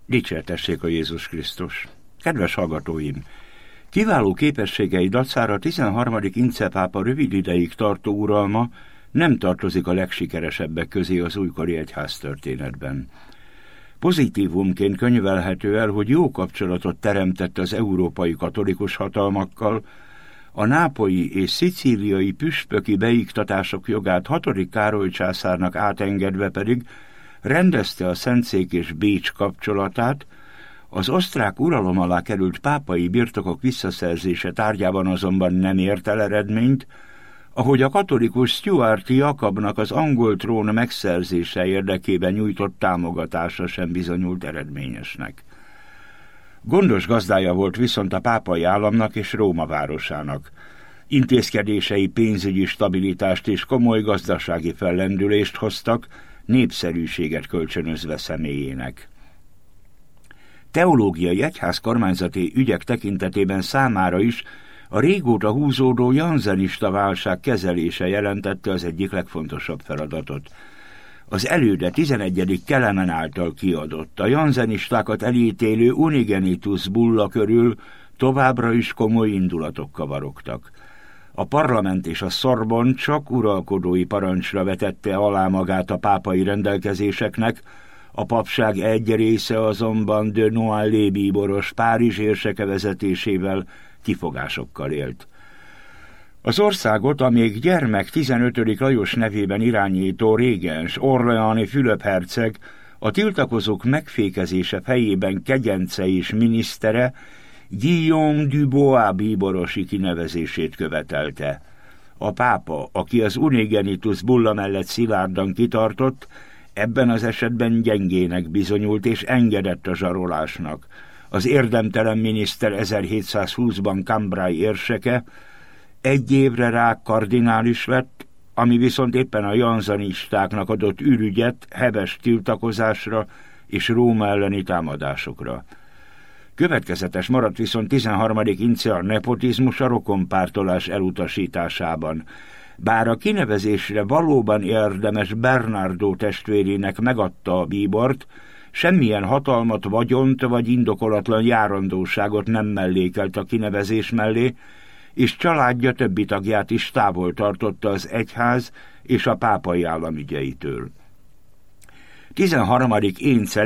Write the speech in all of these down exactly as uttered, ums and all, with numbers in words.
Dicsértessék a Jézus Krisztus! Kedves hallgatóim! Kiváló képességei dacára tizenharmadik Ince pápa rövid ideig tartó uralma nem tartozik a legsikeresebbek közé az újkori egyháztörténetben. Pozitívumként könyvelhető el, hogy jó kapcsolatot teremtett az európai katolikus hatalmakkal, a nápolyi és szicíliai püspöki beiktatások jogát hatodik Károly császárnak átengedve pedig rendezte a Szentszék és Bécs kapcsolatát, az osztrák uralom alá került pápai birtokok visszaszerzése tárgyában azonban nem ért el eredményt, ahogy a katolikus Stuarti Jakabnak az angol trón megszerzése érdekében nyújtott támogatása sem bizonyult eredményesnek. Gondos gazdája volt viszont a pápai államnak és Róma városának. Intézkedései pénzügyi stabilitást és komoly gazdasági fellendülést hoztak, népszerűséget kölcsönözve személyének. Teológiai egyház kormányzati ügyek tekintetében számára is a régóta húzódó janzenista válság kezelése jelentette az egyik legfontosabb feladatot. Az előde tizenegyedik Kelemen által kiadott, a janzenistákat elítélő Unigenitus bulla körül továbbra is komoly indulatok kavarogtak. A parlament és a Sorbonne csak uralkodói parancsra vetette alá magát a pápai rendelkezéseknek, a papság egy része azonban de Noailles bíboros Párizs érseke vezetésével kifogásokkal élt. Az országot a még gyermek tizenötödik Lajos nevében irányító régens, orléani Fülöp herceg a tiltakozók megfékezése fejében kegyence és minisztere Guillaume du Bois bíborosi kinevezését követelte. A pápa, aki az Unigenitus bulla mellett szilárdan kitartott, ebben az esetben gyengének bizonyult és engedett a zsarolásnak. Az érdemtelen miniszter ezerhétszázhúszban Cambrai érseke egy évre rá kardinális lett, ami viszont éppen a janzenistáknak adott ürügyet heves tiltakozásra és Róma elleni támadásokra. Következetes maradt viszont tizenharmadik Ince a nepotizmus, a rokonpártolás elutasításában. Bár a kinevezésre valóban érdemes Bernardo testvérének megadta a bíbort, semmilyen hatalmat, vagyont vagy indokolatlan járandóságot nem mellékelt a kinevezés mellé, és családja többi tagját is távol tartotta az egyház és a pápai államügyeitől. tizenharmadik Énce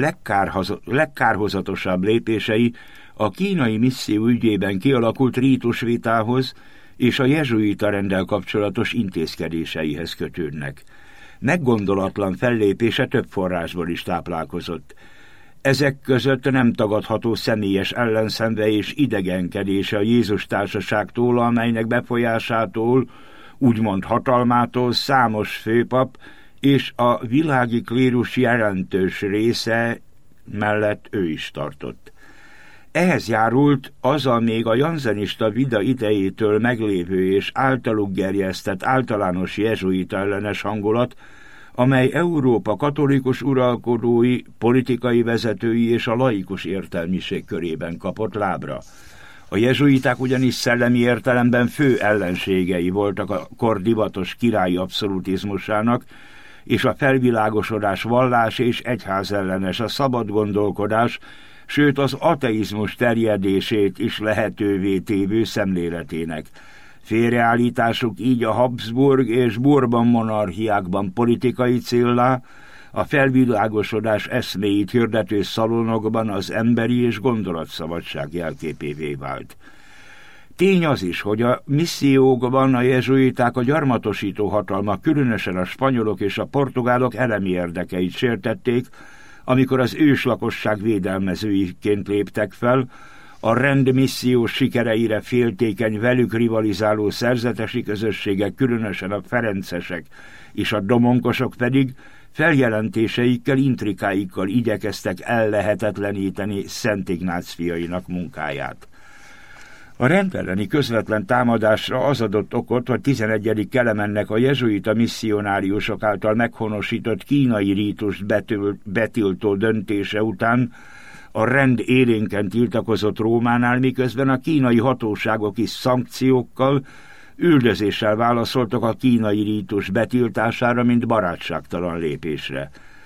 legkárhozatosabb lépései a kínai misszió ügyében kialakult rítusvitához és a jezsuita renddel kapcsolatos intézkedéseihez kötődnek. Meggondolatlan fellépése több forrásból is táplálkozott. Ezek között nem tagadható személyes ellenszenve és idegenkedése a Jézus társaságtól, amelynek befolyásától, úgymond hatalmától számos főpap és a világi klérus jelentős része mellett ő is tartott. Ehhez járult az a még a janzenista vida idejétől meglévő és általuk gerjesztett általános jezsuita ellenes hangulat, amely Európa katolikus uralkodói, politikai vezetői és a laikus értelmiség körében kapott lábra. A jezsuiták ugyanis szellemi értelemben fő ellenségei voltak a kor divatos királyi abszolutizmusának, és a felvilágosodás vallás és egyházellenes, a szabad gondolkodás, sőt az ateizmus terjedését is lehetővé tévő szemléletének. Félreállításuk így a Habsburg és Bourbon monarchiákban politikai céllá, a felvilágosodás eszméit hirdető szalonokban az emberi és gondolatszabadság jelképévé vált. Tény az is, hogy a missziókban a jezsuiták a gyarmatosító hatalmak, különösen a spanyolok és a portugálok elemi érdekeit sértették, amikor az őslakosság védelmezőiként léptek fel, a rend missziós sikereire féltékeny, velük rivalizáló szerzetesi közösségek, különösen a ferencesek és a domonkosok pedig feljelentéseikkel, intrikáikkal igyekeztek ellehetetleníteni Szent Ignác fiainak munkáját. A rend elleni közvetlen támadásra az adott okot, hogy tizenegyedik Kelemennek a jezsuita misszionáriusok által meghonosított kínai rítust betiltó döntése után a rend élénken tiltakozott Rómánál, miközben a kínai hatóságok is szankciókkal, üldözéssel válaszoltak a kínai rítus betiltására, mint barátságtalan lépésre.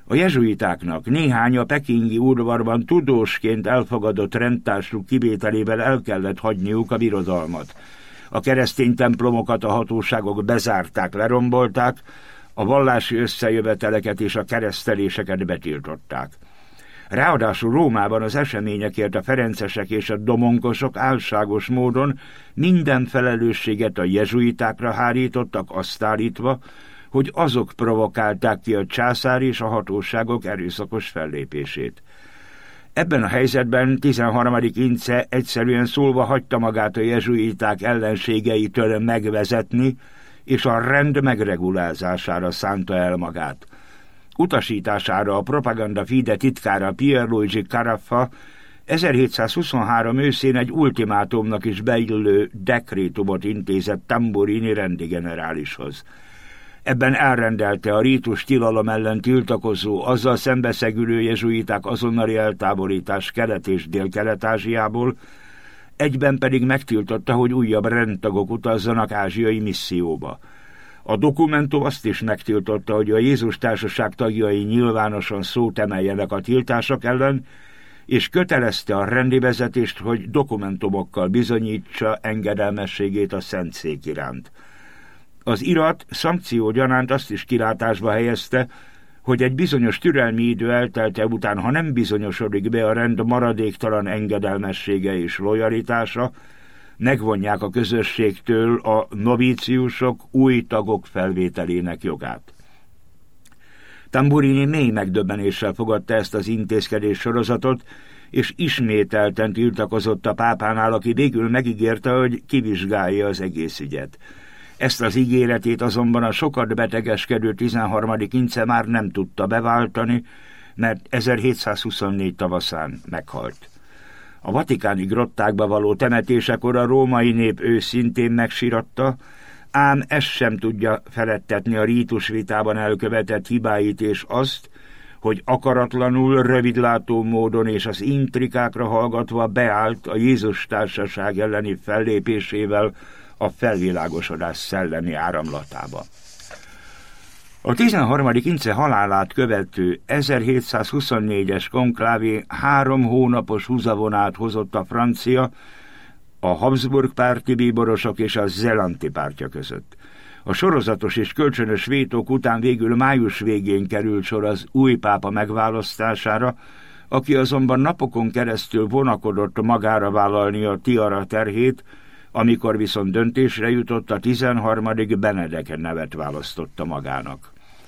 A jezsuitáknak néhány a pekingi udvarban tudósként elfogadott rendtársuk kivételével el kellett hagyniuk a birodalmat. A keresztény templomokat a hatóságok bezárták, lerombolták, a vallási összejöveteleket és a kereszteléseket betiltották. Ráadásul Rómában az eseményekért a ferencesek és a domonkosok álságos módon minden felelősséget a jezsuitákra hárítottak, azt állítva, hogy azok provokálták ki a császár és a hatóságok erőszakos fellépését. Ebben a helyzetben tizenharmadik Ince egyszerűen szólva hagyta magát a jezsuiták ellenségeitől megvezetni, és a rend megregulázására szánta el magát. Utasítására a Propaganda Fide titkára Pierluigi Caraffa ezerhétszázhuszonhárom őszén egy ultimátumnak is beillő dekrétumot intézett Tamburini rendigenerálishoz. Ebben elrendelte a rítus tilalom ellen tiltakozó, azzal szembeszegülő jezsuiták azonnali eltávolítás Kelet- és Dél-Kelet-Ázsiából, egyben pedig megtiltotta, hogy újabb rendtagok utazzanak ázsiai misszióba. A dokumentum azt is megtiltotta, hogy a Jézus Társaság tagjai nyilvánosan szót emeljenek a tiltások ellen, és kötelezte a rendi vezetést, hogy dokumentumokkal bizonyítsa engedelmességét a Szentszék iránt. Az irat szankció gyanánt azt is kilátásba helyezte, hogy egy bizonyos türelmi idő eltelte után, ha nem bizonyosodik be a rend maradéktalan engedelmessége és lojalitása, megvonják a közösségtől a novíciusok új tagok felvételének jogát. Tamburini mély megdöbbenéssel fogadta ezt az intézkedés sorozatot, és ismételten tiltakozott a pápánál, aki végül megígérte, hogy kivizsgálja az egész ügyet. Ezt az ígéretét azonban a sokat betegeskedő tizenharmadik Ince már nem tudta beváltani, mert ezerhétszázhuszonnégy tavaszán meghalt. A vatikáni grottákba való temetésekor a római nép őszintén megsiratta, ám ezt sem tudja feledtetni a rítusvitában elkövetett hibáit és azt, hogy akaratlanul, rövidlátó módon és az intrikákra hallgatva beállt a Jézus Társaság elleni fellépésével a felvilágosodás szellemi áramlatába. A tizenharmadik Ince halálát követő ezerhétszázhuszonnégyes konklávé három hónapos húzavonát hozott a francia, a Habsburg párti bíborosok és a Zelanti pártja között. A sorozatos és kölcsönös vétók után végül május végén került sor az új pápa megválasztására, aki azonban napokon keresztül vonakodott magára vállalni a tiara terhét, amikor viszont döntésre jutott, a tizenharmadik Benedek nevet választotta magának.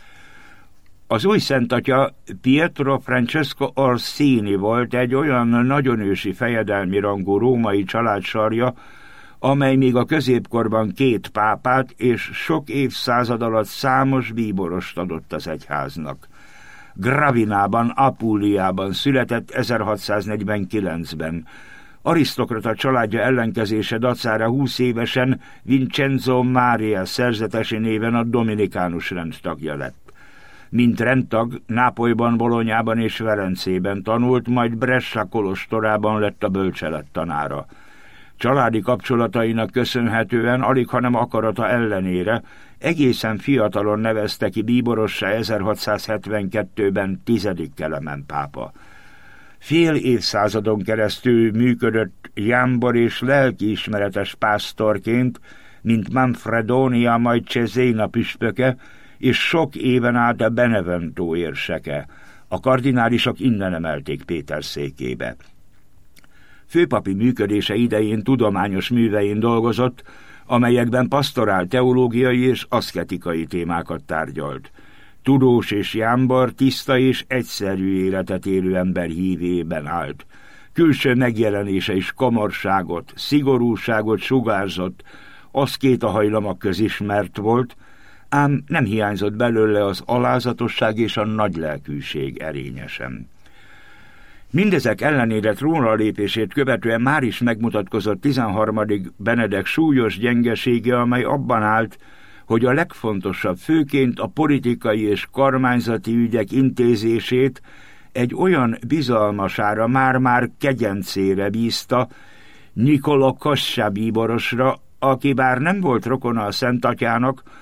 Az új szentatya Pietro Francesco Orsini volt, egy olyan nagyon ősi fejedelmi rangú római családsarja, amely még a középkorban két pápát és sok évszázad alatt számos bíborost adott az egyháznak. Gravinában, Apuliában született ezerhatszáznegyvenkilencben. Arisztokrata családja ellenkezése dacára húsz évesen Vincenzo Mária szerzetesi néven a dominikánus rend tagja lett. Mint rendtag, Nápolyban, Bolonyában és Velencében tanult, majd Brescia kolostorában lett a bölcselet tanára. Családi kapcsolatainak köszönhetően, alighanem akarata ellenére, egészen fiatalon nevezte ki bíborossá ezerhatszázhetvenkettőben tizedik Kelemen pápa. Fél évszázadon keresztül működött jámbor és lelkiismeretes pásztorként, mint Manfredonia, majd Cesena püspöke, és sok éven át a Benevento érseke. A kardinálisok innen emelték Péter székébe. Főpapi működése idején tudományos művein dolgozott, amelyekben pasztorál teológiai és aszketikai témákat tárgyalt. Tudós és jámbor, tiszta és egyszerű életet élő ember hívében állt. Külső megjelenése is komorságot, szigorúságot sugárzott, aszkéta hajlamak közismert volt, ám nem hiányzott belőle az alázatosság és a nagylelkűség erényesen. Mindezek ellenére trónra lépését követően már is megmutatkozott tizenharmadik Benedek súlyos gyengesége, amely abban állt, hogy a legfontosabb, főként a politikai és kormányzati ügyek intézését egy olyan bizalmasára, már-már kegyencére bízta, Nicola Coscia bíborosra, aki bár nem volt rokona a Szent Atyának,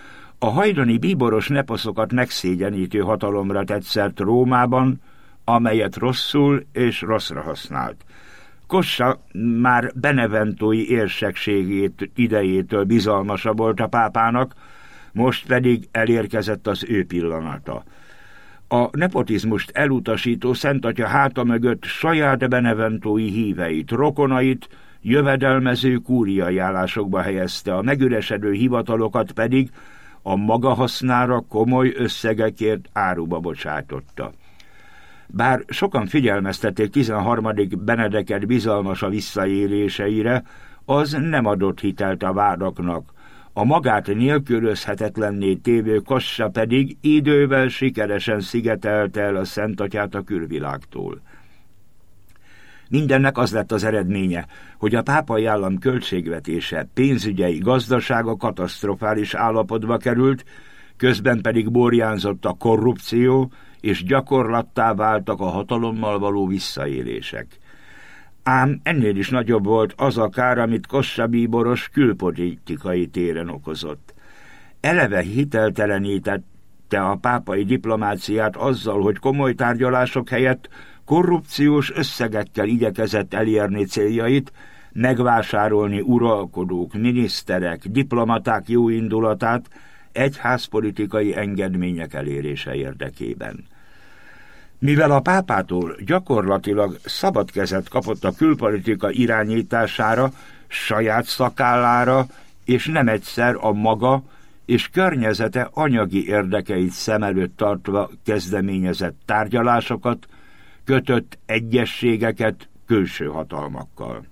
A hajdani bíboros neposzokat megszégyenítő hatalomra tett szert Rómában, amelyet rosszul és rosszra használt. Kossuth már beneventói érsekségét idejétől bizalmasa volt a pápának, most pedig elérkezett az ő pillanata. A nepotizmust elutasító Szentatya háta mögött saját beneventói híveit, rokonait jövedelmező kúriai állásokba helyezte, a megüresedő hivatalokat pedig a maga hasznára komoly összegekért áruba bocsátotta. Bár sokan figyelmeztették tizenharmadik Benedeket bizalmasa visszaéléseire, az nem adott hitelt a vádaknak. A magát nélkülözhetetlenné tévő Kossuth pedig idővel sikeresen szigetelte el a Szentatyát a külvilágtól. Mindennek az lett az eredménye, hogy a pápai állam költségvetése, pénzügyei, gazdasága katasztrofális állapotba került, közben pedig borjánzott a korrupció, és gyakorlattá váltak a hatalommal való visszaélések. Ám ennél is nagyobb volt az a kár, amit Kossuth bíboros külpolitikai téren okozott. Eleve hiteltelenítette a pápai diplomáciát azzal, hogy komoly tárgyalások helyett korrupciós összegekkel igyekezett elérni céljait, megvásárolni uralkodók, miniszterek, diplomaták jóindulatát egyházpolitikai engedmények elérése érdekében. Mivel a pápától gyakorlatilag szabad kezet kapott a külpolitika irányítására, saját szakállára, és nem egyszer a maga és környezete anyagi érdekeit szem előtt tartva kezdeményezett tárgyalásokat, kötött egyezségeket külső hatalmakkal.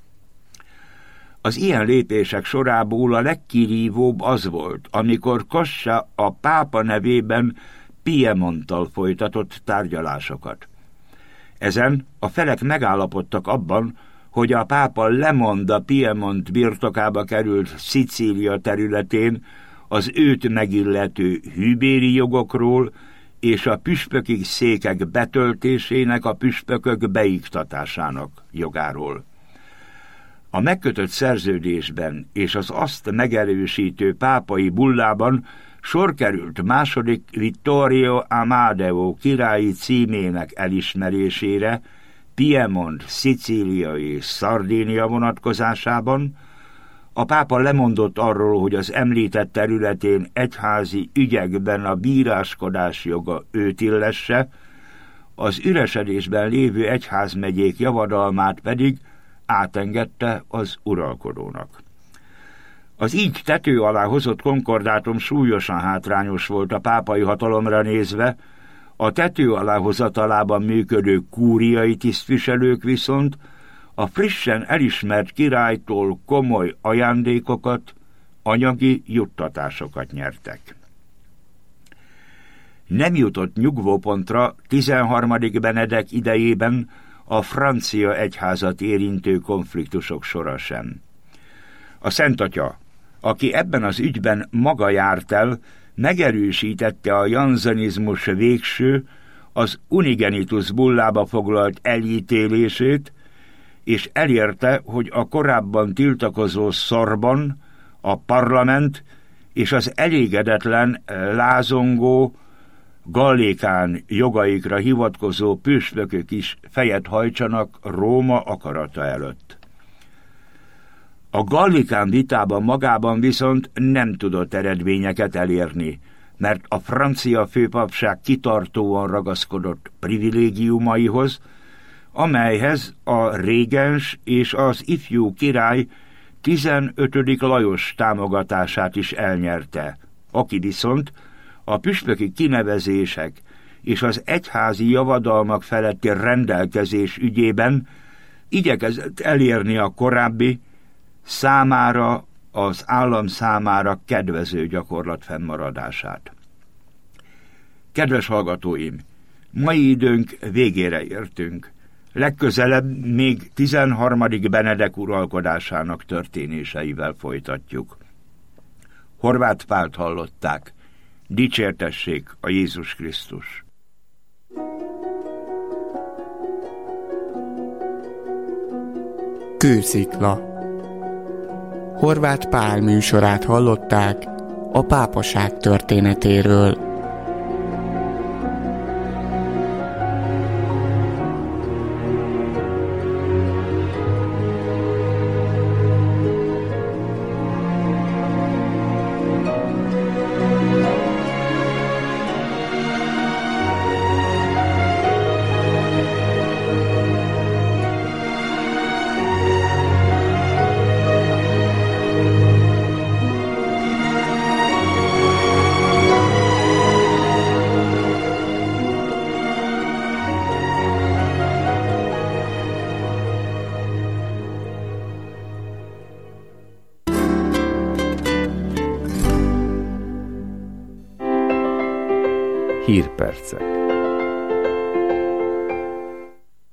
Az ilyen lépések sorából a legkirívóbb az volt, amikor Kossuth a pápa nevében Piemonttal folytatott tárgyalásokat. Ezen a felek megállapodtak abban, hogy a pápa lemond a Piemont birtokába került Szicília területén az őt megillető hűbéri jogokról és a püspöki székek betöltésének, a püspökök beiktatásának jogáról. A megkötött szerződésben és az azt megerősítő pápai bullában sor került második Vittorio Amadeo királyi címének elismerésére Piemont, Szicília és Szardínia vonatkozásában. A pápa lemondott arról, hogy az említett területén egyházi ügyekben a bíráskodás joga őt illesse, az üresedésben lévő egyházmegyék javadalmát pedig átengedte az uralkodónak. Az így tető alá hozott konkordátum súlyosan hátrányos volt a pápai hatalomra nézve, a tető alá hozatalában működő kúriai tisztviselők viszont a frissen elismert királytól komoly ajándékokat, anyagi juttatásokat nyertek. Nem jutott nyugvópontra tizenharmadik Benedek idejében a francia egyházat érintő konfliktusok sora sem. A Szentatya, aki ebben az ügyben maga járt el, megerősítette a janzenizmus végső, az Unigenitus bullába foglalt elítélését, és elérte, hogy a korábban tiltakozó Szorban a parlament és az elégedetlen, lázongó, gallékán jogaikra hivatkozó püspökök is fejet hajtsanak Róma akarata előtt. A gallikán vitában magában viszont nem tudott eredményeket elérni, mert a francia főpapság kitartóan ragaszkodott privilégiumaihoz, amelyhez a régens és az ifjú király tizenötödik Lajos támogatását is elnyerte, aki viszont a püspöki kinevezések és az egyházi javadalmak feletti rendelkezés ügyében igyekezett elérni a korábbi, számára, az állam számára kedvező gyakorlat fennmaradását. Kedves hallgatóim, mai időnk végére értünk. Legközelebb még tizenharmadik Benedek uralkodásának történéseivel folytatjuk. Horváth Pált hallották. Dicsértessék a Jézus Krisztus! Kőszikla. Horváth Pál műsorát hallották a pápaság történetéről. Hírpercek.